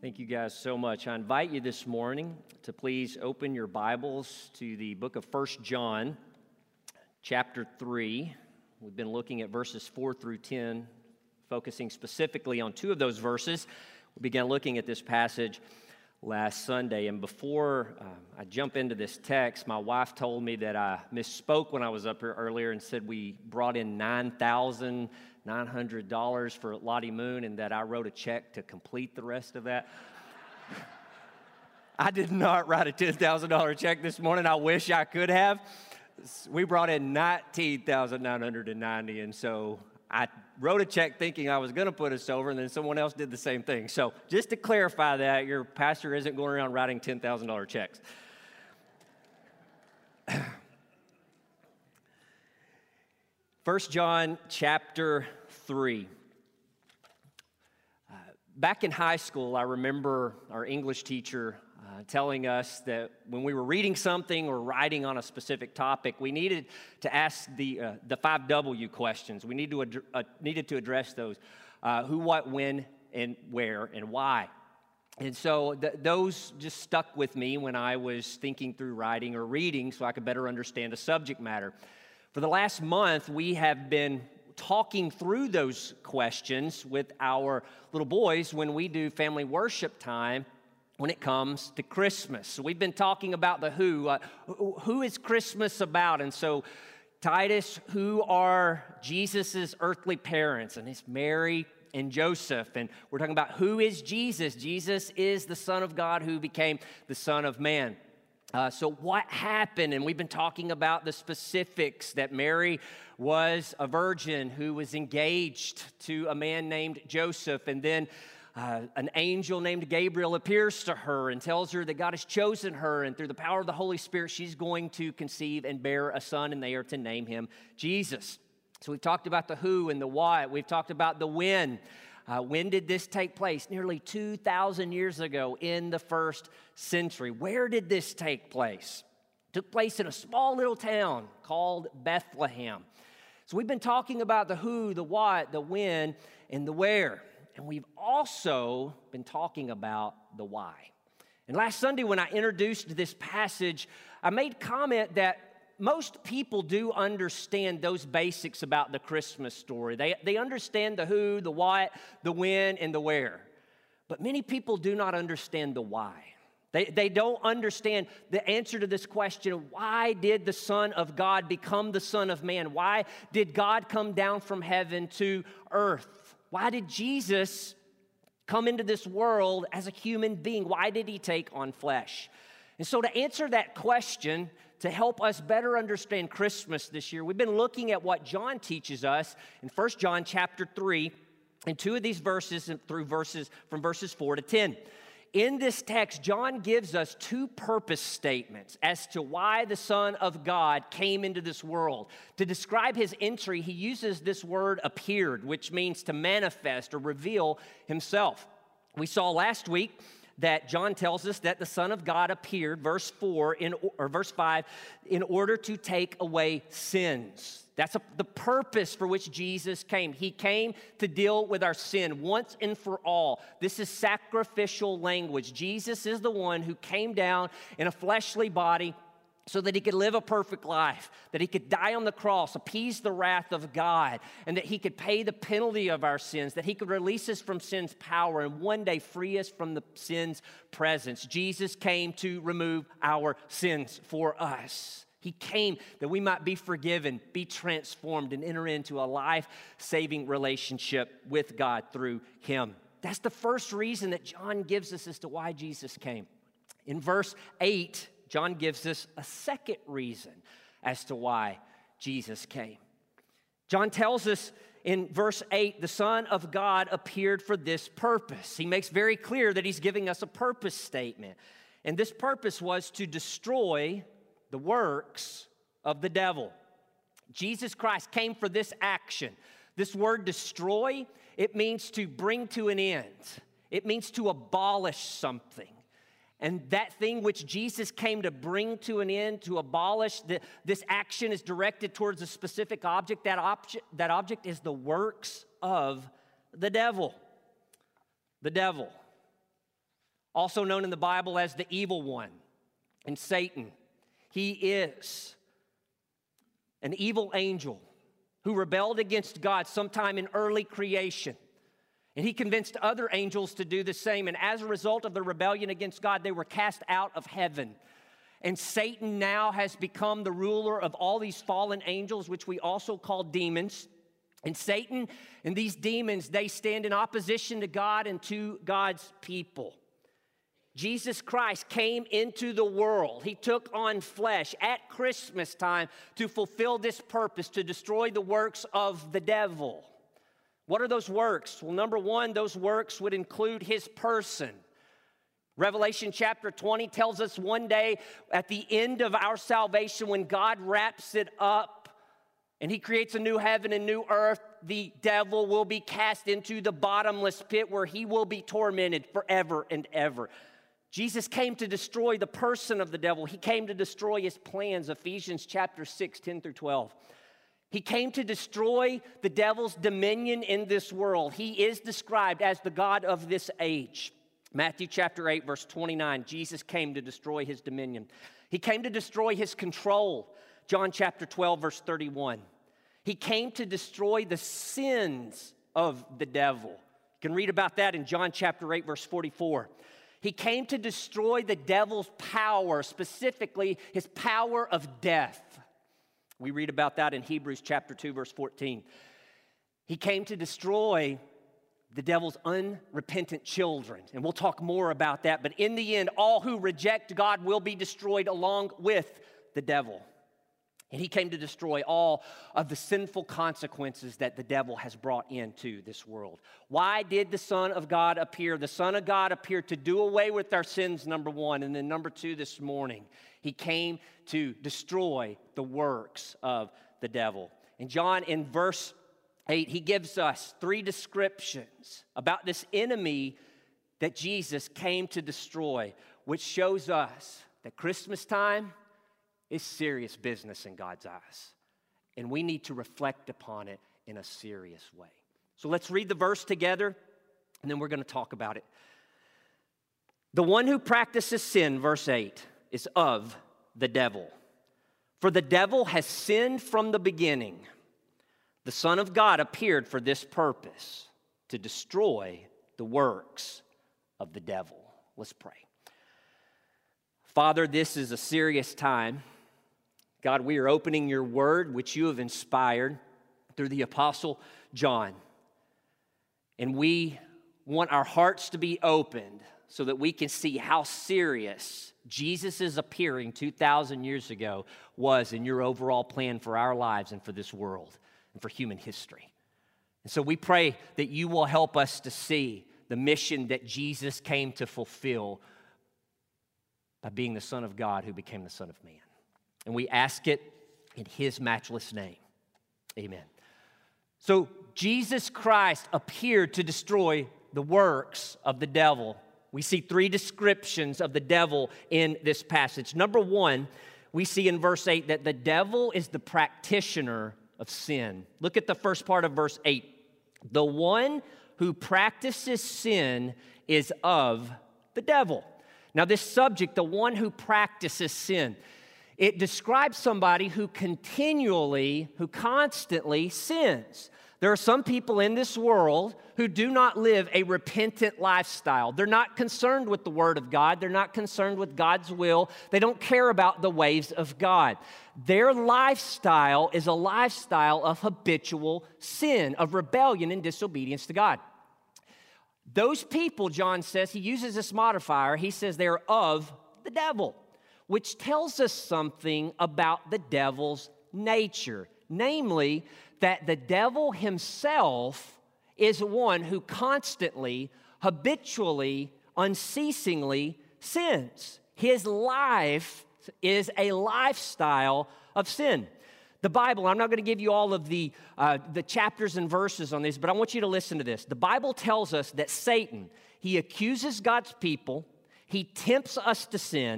Thank you guys so much. I invite you this morning to please open your Bibles to the book of 1 John, chapter 3. We've been looking at verses 4 through 10, focusing specifically on two of those verses. We began looking at this passage last Sunday, and before I jump into this text, my wife told me that I misspoke when I was up here earlier and said we brought in $9,900 for Lottie Moon and that I wrote a check to complete the rest of that. I did not write a $10,000 check this morning. I wish I could have. We brought in $19,990, and so I wrote a check thinking I was going to put us over, and then someone else did the same thing. So just to clarify that, your pastor isn't going around writing $10,000 checks. 1 John chapter 3. Back in high school, I remember our English teacher telling us that when we were reading something or writing on a specific topic, we needed to ask the 5 W questions. We needed to address those: who, what, when, and where, and why. And so those just stuck with me when I was thinking through writing or reading so I could better understand a subject matter. For the last month, we have been talking through those questions with our little boys when we do family worship time when it comes to Christmas. So we've been talking about the who is Christmas about? And so Titus, who are Jesus' earthly parents? And it's Mary and Joseph. And we're talking about who is Jesus? Jesus is the Son of God who became the Son of Man. So what happened? And we've been talking about the specifics, that Mary was a virgin who was engaged to a man named Joseph, and then an angel named Gabriel appears to her and tells her that God has chosen her, and through the power of the Holy Spirit, she's going to conceive and bear a son, and they are to name him Jesus. So we've talked about the who and the what. We've talked about the when. When did this take place? Nearly 2,000 years ago in the first century. Where did this take place? It took place in a small little town called Bethlehem. So we've been talking about the who, the what, the when, and the where. And we've also been talking about the why. And last Sunday when I introduced this passage, I made comment that most people do understand those basics about the Christmas story. They understand the who, the what, the when, and the where. But many people do not understand the why. They don't understand the answer to this question: why did the Son of God become the Son of Man? Why did God come down from heaven to earth? Why did Jesus come into this world as a human being? Why did he take on flesh? And so to answer that question, to help us better understand Christmas this year, we've been looking at what John teaches us in 1 John chapter 3, and two of these verses from verses 4 to 10. In this text, John gives us two purpose statements as to why the Son of God came into this world. To describe his entry, he uses this word appeared, which means to manifest or reveal himself. We saw last week that John tells us that the Son of God appeared, verse 5, in order to take away sins. That's the purpose for which Jesus came. He came to deal with our sin once and for all. This is sacrificial language. Jesus is the one who came down in a fleshly body so that he could live a perfect life, that he could die on the cross, appease the wrath of God, and that he could pay the penalty of our sins, that he could release us from sin's power and one day free us from the sin's presence. Jesus came to remove our sins for us. He came that we might be forgiven, be transformed, and enter into a life-saving relationship with God through him. That's the first reason that John gives us as to why Jesus came. In verse 8, John gives us a second reason as to why Jesus came. John tells us in verse 8, the Son of God appeared for this purpose. He makes very clear that he's giving us a purpose statement. And this purpose was to destroy the works of the devil. Jesus Christ came for this action. This word destroy, it means to bring to an end. It means to abolish something. And that thing which Jesus came to bring to an end, to abolish, this action is directed towards a specific object. That object is the works of the devil. The devil. also known in the Bible as the evil one and Satan. He is an evil angel who rebelled against God sometime in early creation. And he convinced other angels to do the same. And as a result of the rebellion against God, they were cast out of heaven. And Satan now has become the ruler of all these fallen angels, which we also call demons. And Satan and these demons, they stand in opposition to God and to God's people. Jesus Christ came into the world. He took on flesh at Christmas time to fulfill this purpose, to destroy the works of the devil. What are those works? Well, number one, those works would include his person. Revelation chapter 20 tells us one day at the end of our salvation, when God wraps it up and he creates a new heaven and new earth, the devil will be cast into the bottomless pit where he will be tormented forever and ever. Jesus came to destroy the person of the devil. He came to destroy his plans, Ephesians chapter 6, 10 through 12. He came to destroy the devil's dominion in this world. He is described as the God of this age. Matthew chapter 8, verse 29, Jesus came to destroy his dominion. He came to destroy his control. John chapter 12, verse 31. He came to destroy the sins of the devil. You can read about that in John chapter 8, verse 44. He came to destroy the devil's power, specifically his power of death. We read about that in Hebrews chapter 2, verse 14. He came to destroy the devil's unrepentant children. And we'll talk more about that. But in the end, all who reject God will be destroyed along with the devil. And he came to destroy all of the sinful consequences that the devil has brought into this world. Why did the Son of God appear? The Son of God appeared to do away with our sins, number one. And then number two, this morning, he came to destroy the works of the devil. And John, in verse 8, he gives us three descriptions about this enemy that Jesus came to destroy, which shows us that Christmas time is serious business in God's eyes. And we need to reflect upon it in a serious way. So let's read the verse together, and then we're going to talk about it. The one who practices sin, verse 8, is of the devil. For the devil has sinned from the beginning. The Son of God appeared for this purpose, to destroy the works of the devil. Let's pray. Father, this is a serious time. God, we are opening your word, which you have inspired through the Apostle John. And we want our hearts to be opened so that we can see how serious Jesus' appearing 2,000 years ago was in your overall plan for our lives and for this world and for human history. And so we pray that you will help us to see the mission that Jesus came to fulfill by being the Son of God who became the Son of Man. And we ask it in his matchless name. Amen. So Jesus Christ appeared to destroy the works of the devil. We see three descriptions of the devil in this passage. Number one, we see in verse 8 that the devil is the practitioner of sin. Look at the first part of verse 8. The one who practices sin is of the devil. Now, this subject, the one who practices sin, it describes somebody who constantly sins. There are some people in this world who do not live a repentant lifestyle. They're not concerned with the Word of God. They're not concerned with God's will. They don't care about the ways of God. Their lifestyle is a lifestyle of habitual sin, of rebellion and disobedience to God. Those people, John says, he uses this modifier. He says they're of the devil, which tells us something about the devil's nature. Namely, that the devil himself is one who constantly, habitually, unceasingly sins. His life is a lifestyle of sin. The Bible, I'm not going to give you all of the chapters and verses on this, but I want you to listen to this. The Bible tells us that Satan, he accuses God's people, he tempts us to sin,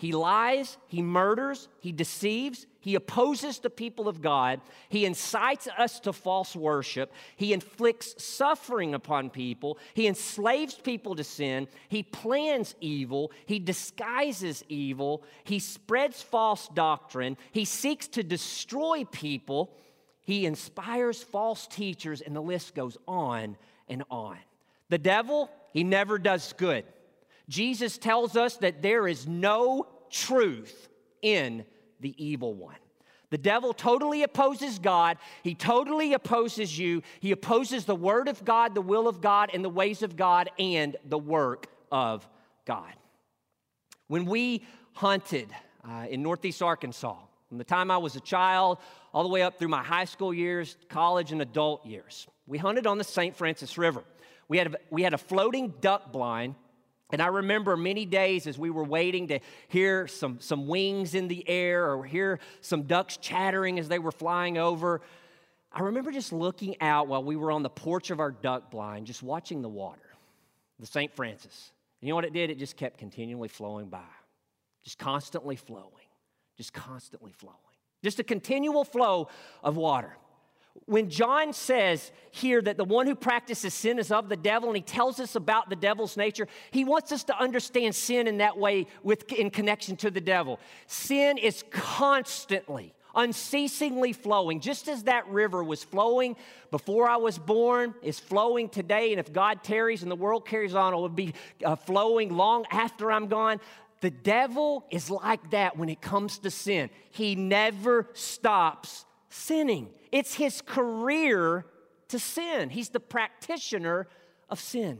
He lies, he murders, he deceives, he opposes the people of God, he incites us to false worship, he inflicts suffering upon people, he enslaves people to sin, he plans evil, he disguises evil, he spreads false doctrine, he seeks to destroy people, he inspires false teachers, and the list goes on and on. The devil, he never does good. Jesus tells us that there is no truth in the evil one. The devil totally opposes God. He totally opposes you. He opposes the Word of God, the will of God, and the ways of God, and the work of God. When we hunted in Northeast Arkansas, from the time I was a child all the way up through my high school years, college, and adult years, we hunted on the St. Francis River. We had a floating duck blind. And I remember many days as we were waiting to hear some wings in the air or hear some ducks chattering as they were flying over. I remember just looking out while we were on the porch of our duck blind, just watching the water, the St. Francis. And you know what it did? It just kept continually flowing by, just constantly flowing, just constantly flowing. Just a continual flow of water. When John says here that the one who practices sin is of the devil, and he tells us about the devil's nature, he wants us to understand sin in that way in connection to the devil. Sin is constantly, unceasingly flowing, just as that river was flowing before I was born, is flowing today, and if God tarries and the world carries on, it will be flowing long after I'm gone. The devil is like that when it comes to sin. He never stops sinning. It's his career to sin. He's the practitioner of sin.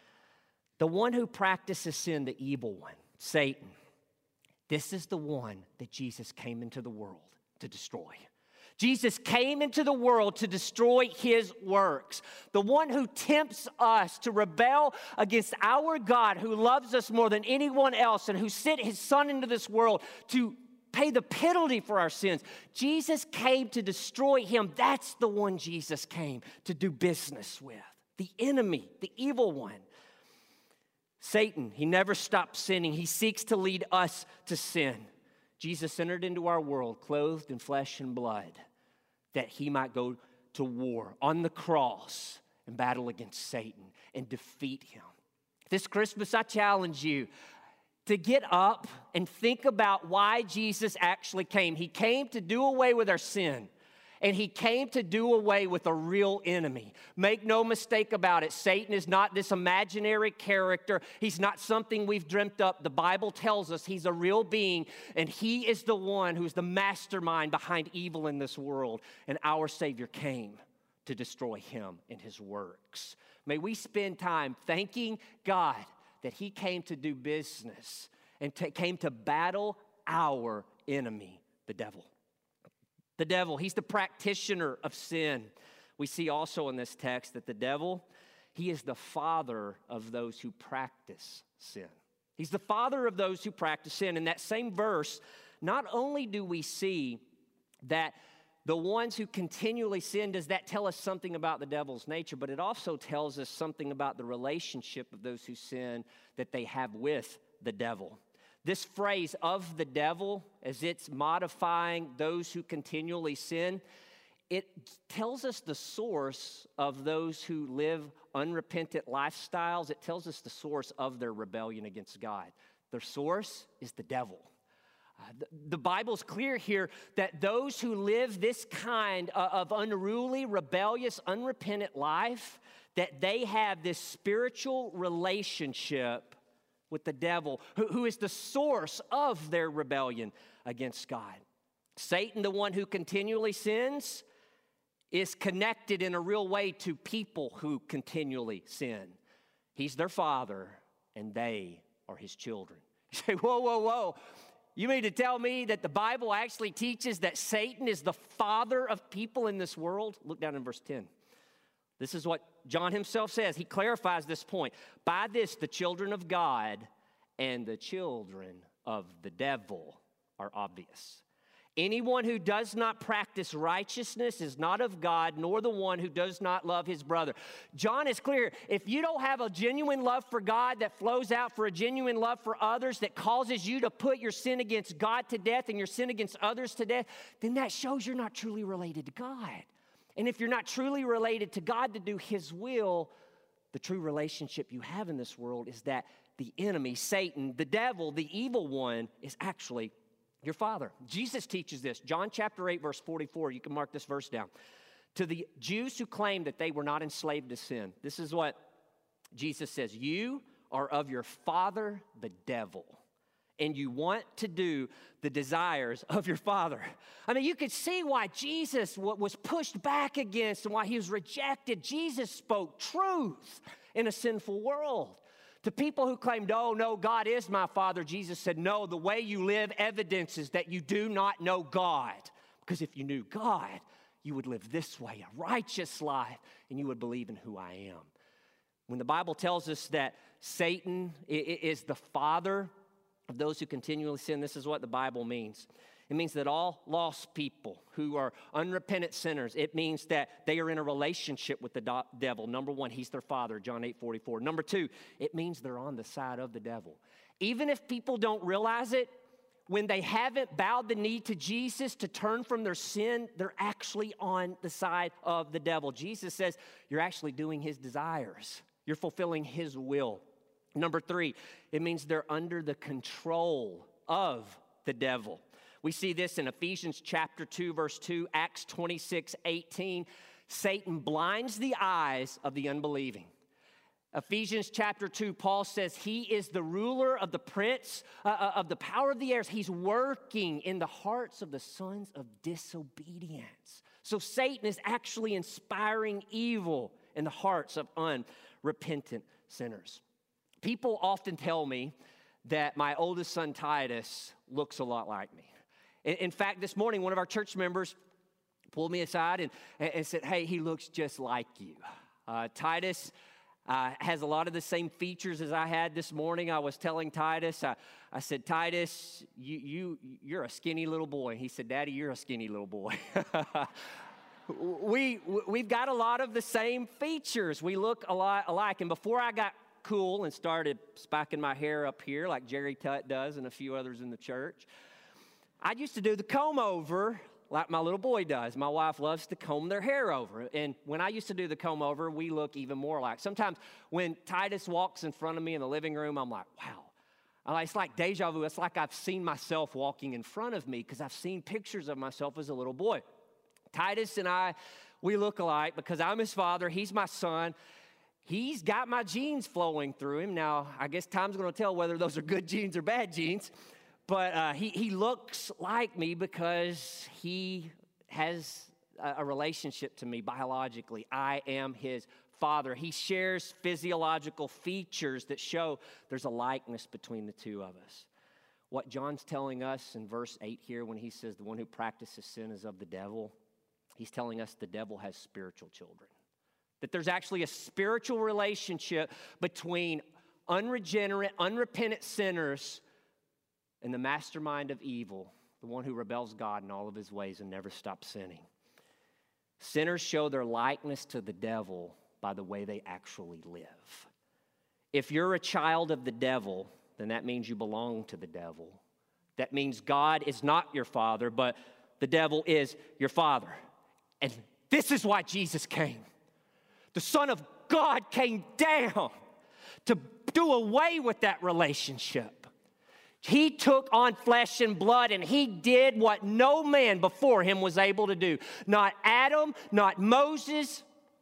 The one who practices sin, the evil one, Satan. This is the one that Jesus came into the world to destroy. Jesus came into the world to destroy his works. The one who tempts us to rebel against our God, who loves us more than anyone else and who sent his son into this world to pay the penalty for our sins. Jesus came to destroy him. That's the one Jesus came to do business with. The enemy, the evil one. Satan, he never stops sinning. He seeks to lead us to sin. Jesus entered into our world clothed in flesh and blood that he might go to war on the cross and battle against Satan and defeat him. This Christmas, I challenge you to get up and think about why Jesus actually came. He came to do away with our sin, and he came to do away with a real enemy. Make no mistake about it, Satan is not this imaginary character. He's not something we've dreamt up. The Bible tells us he's a real being, and he is the one who's the mastermind behind evil in this world, and our Savior came to destroy him and his works. May we spend time thanking God that he came to do business and came to battle our enemy, the devil. The devil, he's the practitioner of sin. We see also in this text that the devil, he is the father of those who practice sin. He's the father of those who practice sin. In that same verse, not only do we see that the ones who continually sin, does that tell us something about the devil's nature? But it also tells us something about the relationship of those who sin that they have with the devil. This phrase of the devil, as it's modifying those who continually sin, it tells us the source of those who live unrepentant lifestyles. It tells us the source of their rebellion against God. Their source is the devil. The Bible's clear here that those who live this kind of unruly, rebellious, unrepentant life, that they have this spiritual relationship with the devil, who is the source of their rebellion against God. Satan, the one who continually sins, is connected in a real way to people who continually sin. He's their father, and they are his children. You say, whoa, whoa, whoa. You mean to tell me that the Bible actually teaches that Satan is the father of people in this world? Look down in verse 10. This is what John himself says. He clarifies this point. By this, the children of God and the children of the devil are obvious. Anyone who does not practice righteousness is not of God, nor the one who does not love his brother. John is clear. If you don't have a genuine love for God that flows out for a genuine love for others, that causes you to put your sin against God to death and your sin against others to death, then that shows you're not truly related to God. And if you're not truly related to God to do his will, the true relationship you have in this world is that the enemy, Satan, the devil, the evil one, is actually your father. Jesus teaches this. John chapter 8, verse 44. You can mark this verse down. To the Jews who claim that they were not enslaved to sin, this is what Jesus says. You are of your father, the devil, and you want to do the desires of your father. I mean, you could see why Jesus was pushed back against and why he was rejected. Jesus spoke truth in a sinful world. To people who claimed, oh, no, God is my father, Jesus said, no, the way you live evidences that you do not know God. Because if you knew God, you would live this way, a righteous life, and you would believe in who I am. When the Bible tells us that Satan is the father of those who continually sin, this is what the Bible means. It means that all lost people who are unrepentant sinners, it means that they are in a relationship with the devil. Number one, he's their father, John 8:44. Number two, it means they're on the side of the devil. Even if people don't realize it, when they haven't bowed the knee to Jesus to turn from their sin, they're actually on the side of the devil. Jesus says you're actually doing his desires. You're fulfilling his will. Number three, it means they're under the control of the devil. We see this in Ephesians chapter 2, verse 2, Acts 26:18. Satan blinds the eyes of the unbelieving. Ephesians chapter 2, Paul says he is the ruler of the prince of the power of the air. He's working in the hearts of the sons of disobedience. So Satan is actually inspiring evil in the hearts of unrepentant sinners. People often tell me that my oldest son, Titus, looks a lot like me. In fact, this morning, one of our church members pulled me aside and said, hey, he looks just like you. Titus has a lot of the same features as I had this morning. I was telling Titus, I said, Titus, you're a skinny little boy. He said, Daddy, you're a skinny little boy. We've got a lot of the same features. We look a lot alike. And before I got cool and started spiking my hair up here like Jerry Tutt does and a few others in the church, I used to do the comb over like my little boy does. My wife loves to comb their hair over. And when I used to do the comb over, we look even more alike. Sometimes when Titus walks in front of me in the living room, I'm like, wow. It's like deja vu. It's like I've seen myself walking in front of me because I've seen pictures of myself as a little boy. Titus and I, we look alike because I'm his father. He's my son. He's got my genes flowing through him. Now, I guess time's going to tell whether those are good genes or bad genes. But he looks like me because he has a relationship to me biologically. I am his father. He shares physiological features that show there's a likeness between the two of us. What John's telling us in verse 8 here when he says the one who practices sin is of the devil, he's telling us the devil has spiritual children. That there's actually a spiritual relationship between unregenerate, unrepentant sinners and the mastermind of evil, the one who rebels God in all of his ways and never stops sinning. Sinners show their likeness to the devil by the way they actually live. If you're a child of the devil, then that means you belong to the devil. That means God is not your father, but the devil is your father. And this is why Jesus came. The Son of God came down to do away with that relationship. He took on flesh and blood, and he did what no man before him was able to do. Not Adam, not Moses,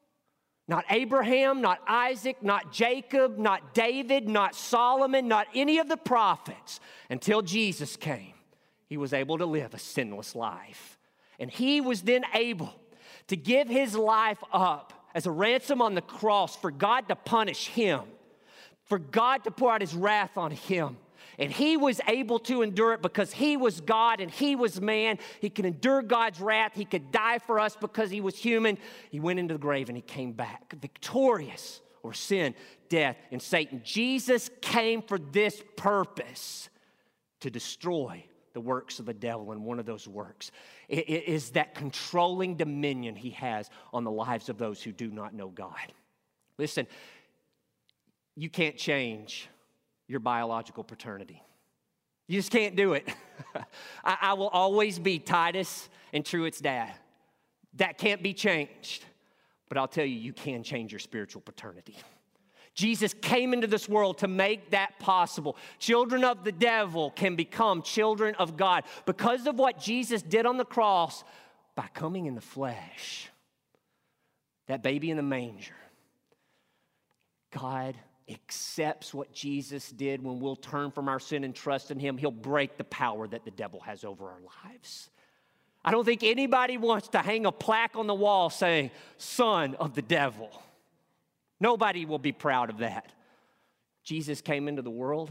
not Abraham, not Isaac, not Jacob, not David, not Solomon, not any of the prophets. Until Jesus came, he was able to live a sinless life. And he was then able to give his life up as a ransom on the cross for God to punish him, for God to pour out his wrath on him. And he was able to endure it because he was God and he was man. He could endure God's wrath. He could die for us because he was human. He went into the grave and he came back victorious over sin, death, and Satan. Jesus came for this purpose, to destroy the works of the devil, and one of those works is that controlling dominion he has on the lives of those who do not know God. Listen, you can't change your biological paternity. You just can't do it. I will always be Titus and Truett's dad. That can't be changed. But I'll tell you, you can change your spiritual paternity. Jesus came into this world to make that possible. Children of the devil can become children of God because of what Jesus did on the cross by coming in the flesh. That baby in the manger. God accepts what Jesus did when we'll turn from our sin and trust in him. He'll break the power that the devil has over our lives. I don't think anybody wants to hang a plaque on the wall saying, son of the devil. Nobody will be proud of that. Jesus came into the world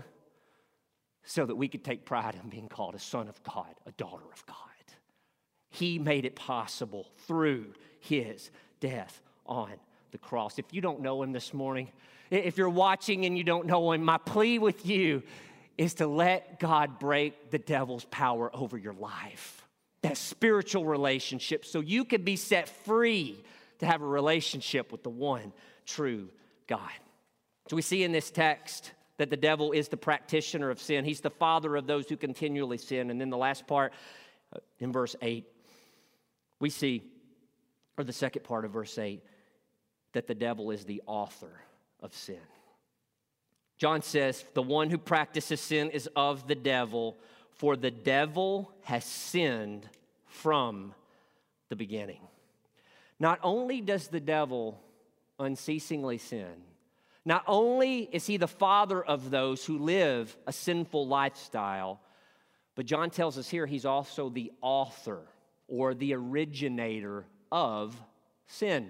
so that we could take pride in being called a son of God, a daughter of God. He made it possible through his death on the cross. If you don't know him this morning, if you're watching and you don't know him, my plea with you is to let God break the devil's power over your life. That spiritual relationship, so you can be set free to have a relationship with the one true God. So we see in this text that the devil is the practitioner of sin. He's the father of those who continually sin. And then the last part in verse 8, we see, or the second part of verse 8, that the devil is the author of sin. John says, the one who practices sin is of the devil, for the devil has sinned from the beginning. Not only does the devil unceasingly sin, not only is he the father of those who live a sinful lifestyle, but John tells us here he's also the author or the originator of sin.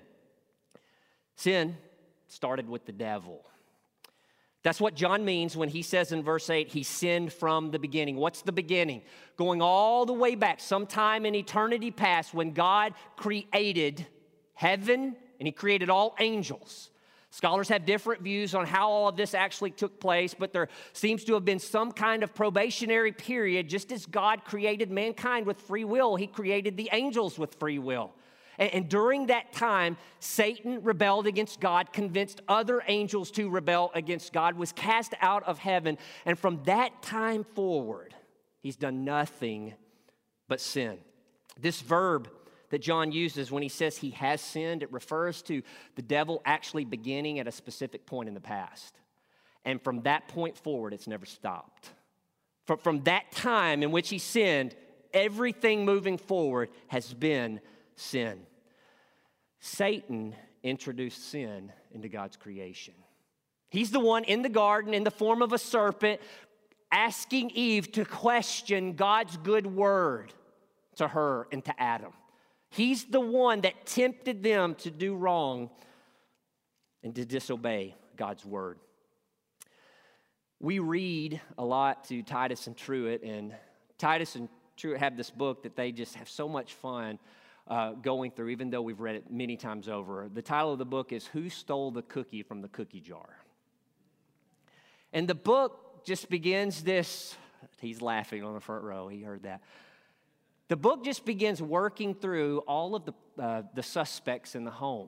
Sin started with the devil. That's what John means when he says in verse 8, he sinned from the beginning. What's the beginning? Going all the way back, sometime in eternity past, when God created heaven and he created all angels. Scholars have different views on how all of this actually took place, but there seems to have been some kind of probationary period. Just as God created mankind with free will, he created the angels with free will. And during that time, Satan rebelled against God, convinced other angels to rebel against God, was cast out of heaven. And from that time forward, he's done nothing but sin. This verb that John uses when he says he has sinned, it refers to the devil actually beginning at a specific point in the past. And from that point forward, it's never stopped. From that time in which he sinned, everything moving forward has been sin. Satan introduced sin into God's creation. He's the one in the garden in the form of a serpent asking Eve to question God's good word to her and to Adam. He's the one that tempted them to do wrong and to disobey God's word. We read a lot to Titus and Truett, and Titus and Truett have this book that they just have so much fun going through, even though we've read it many times over. The title of the book is Who Stole the Cookie from the Cookie Jar? And the book just begins this, he's laughing on the front row, he heard that. The book just begins working through all of the suspects in the home.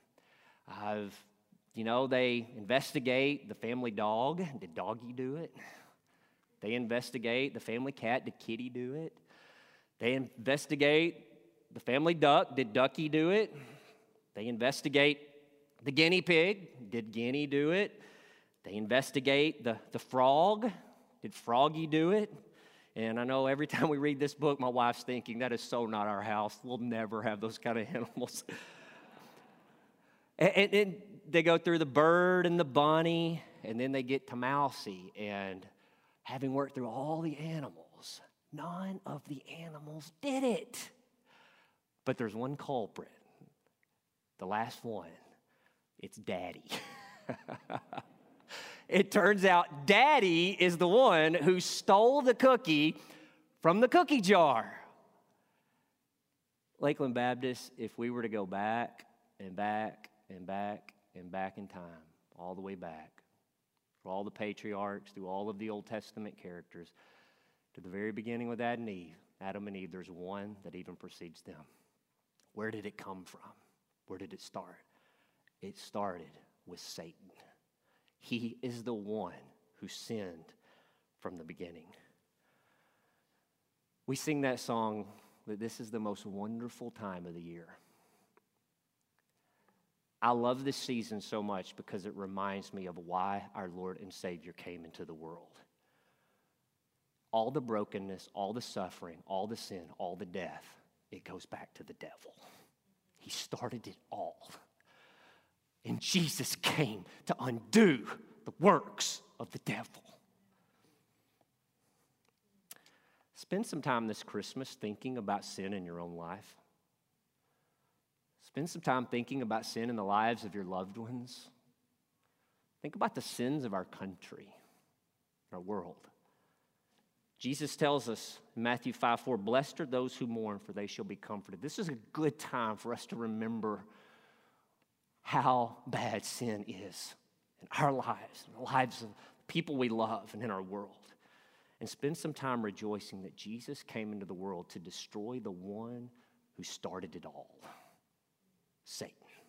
They investigate the family dog. Did Doggy do it? They investigate the family cat. Did Kitty do it? They investigate the family duck. Did Ducky do it? They investigate the guinea pig. Did Guinea do it? They investigate the frog. Did Froggy do it? And I know every time we read this book, my wife's thinking, that is so not our house. We'll never have those kind of animals. And they go through the bird and the bunny, and then they get to Mousy. And having worked through all the animals, none of the animals did it. But there's one culprit, the last one. It's Daddy. It turns out Daddy is the one who stole the cookie from the cookie jar. Lakeland Baptist, if we were to go back and back and back and back in time, all the way back, through all the patriarchs, through all of the Old Testament characters, to the very beginning with Adam and Eve, there's one that even precedes them. Where did it come from? Where did it start? It started with Satan. He is the one who sinned from the beginning. We sing that song that this is the most wonderful time of the year. I love this season so much because it reminds me of why our Lord and Savior came into the world. All the brokenness, all the suffering, all the sin, all the death, it goes back to the devil. He started it all. And Jesus came to undo the works of the devil. Spend some time this Christmas thinking about sin in your own life. Spend some time thinking about sin in the lives of your loved ones. Think about the sins of our country, our world. Jesus tells us in Matthew 5:4, blessed are those who mourn, for they shall be comforted. This is a good time for us to remember how bad sin is in our lives, in the lives of people we love, and in our world. And spend some time rejoicing that Jesus came into the world to destroy the one who started it all, Satan.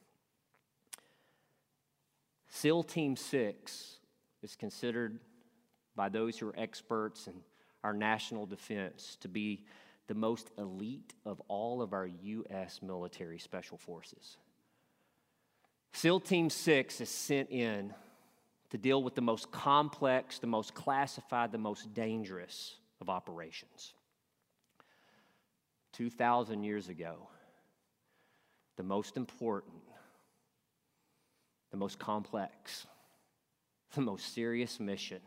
SEAL Team 6 is considered by those who are experts in our national defense to be the most elite of all of our U.S. military special forces. SEAL Team 6 is sent in to deal with the most complex, the most classified, the most dangerous of operations. 2,000 years ago, the most important, the most complex, the most serious mission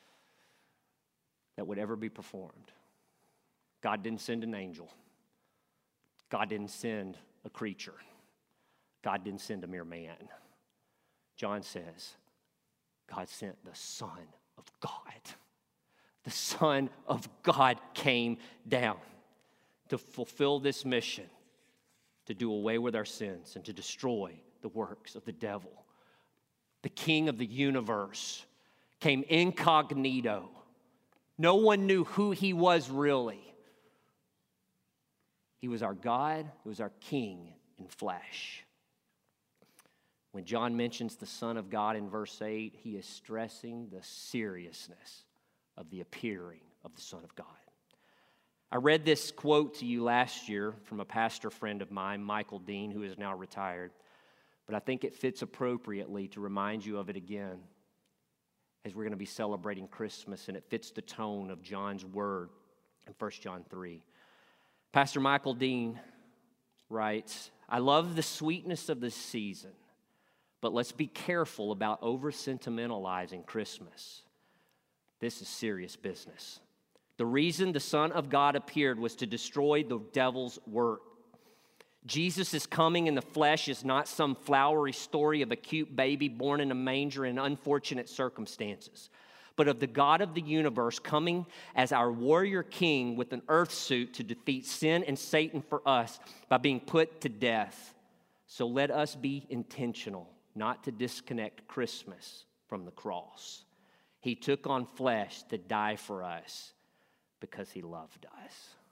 that would ever be performed. God didn't send an angel. God didn't send a creature. God didn't send a mere man. John says, God sent the Son of God. The Son of God came down to fulfill this mission, to do away with our sins and to destroy the works of the devil. The King of the universe came incognito. No one knew who he was really. He was our God, he was our King in flesh. When John mentions the Son of God in verse 8, he is stressing the seriousness of the appearing of the Son of God. I read this quote to you last year from a pastor friend of mine, Michael Dean, who is now retired, but I think it fits appropriately to remind you of it again as we're going to be celebrating Christmas, and it fits the tone of John's word in 1 John 3. Pastor Michael Dean writes, I love the sweetness of this season, but let's be careful about over-sentimentalizing Christmas. This is serious business. The reason the Son of God appeared was to destroy the devil's work. Jesus' coming in the flesh is not some flowery story of a cute baby born in a manger in unfortunate circumstances, but of the God of the universe coming as our warrior king with an earth suit to defeat sin and Satan for us by being put to death. So let us be intentional not to disconnect Christmas from the cross. He took on flesh to die for us because he loved us.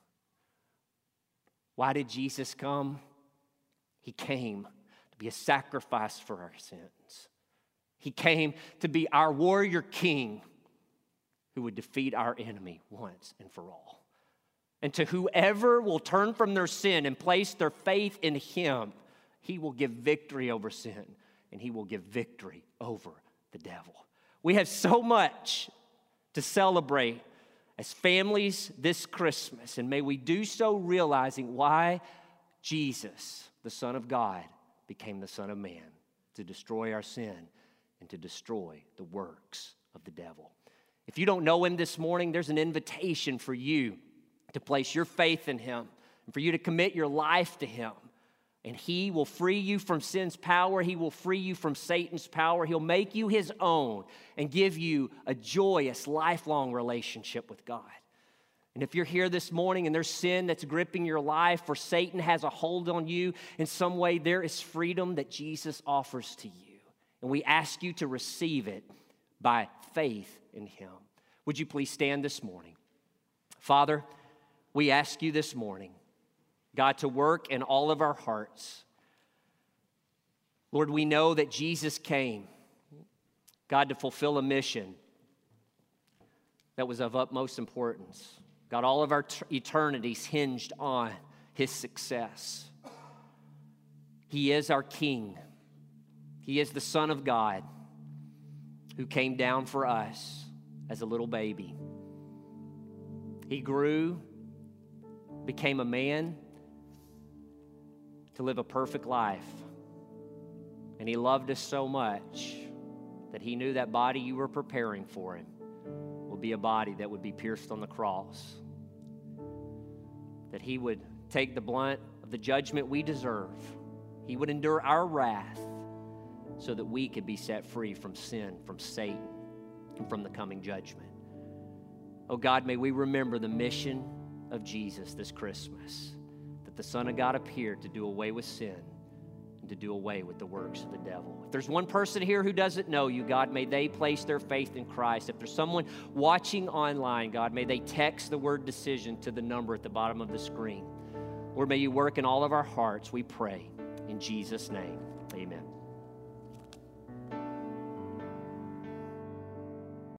Why did Jesus come? He came to be a sacrifice for our sins. He came to be our warrior king who would defeat our enemy once and for all. And to whoever will turn from their sin and place their faith in him, he will give victory over sin and he will give victory over the devil. We have so much to celebrate as families this Christmas, and may we do so realizing why Jesus, the Son of God, became the Son of Man, to destroy our sin and to destroy the works of the devil. If you don't know him this morning, there's an invitation for you to place your faith in him and for you to commit your life to him. And he will free you from sin's power. He will free you from Satan's power. He'll make you his own and give you a joyous, lifelong relationship with God. And if you're here this morning and there's sin that's gripping your life or Satan has a hold on you in some way, there is freedom that Jesus offers to you. And we ask you to receive it by faith in him. Would you please stand this morning? Father, we ask you this morning, God, to work in all of our hearts. Lord, we know that Jesus came, God, to fulfill a mission that was of utmost importance. God, all of our eternities hinged on his success. He is our King. He is the Son of God who came down for us as a little baby. He grew, became a man to live a perfect life. And he loved us so much that he knew that body you were preparing for him would be a body that would be pierced on the cross. That he would take the blunt of the judgment we deserve. He would endure our wrath so that we could be set free from sin, from Satan, and from the coming judgment. Oh God, may we remember the mission of Jesus this Christmas, that the Son of God appeared to do away with sin and to do away with the works of the devil. If there's one person here who doesn't know you, God, may they place their faith in Christ. If there's someone watching online, God, may they text the word decision to the number at the bottom of the screen. Lord, may you work in all of our hearts, we pray. In Jesus' name, amen.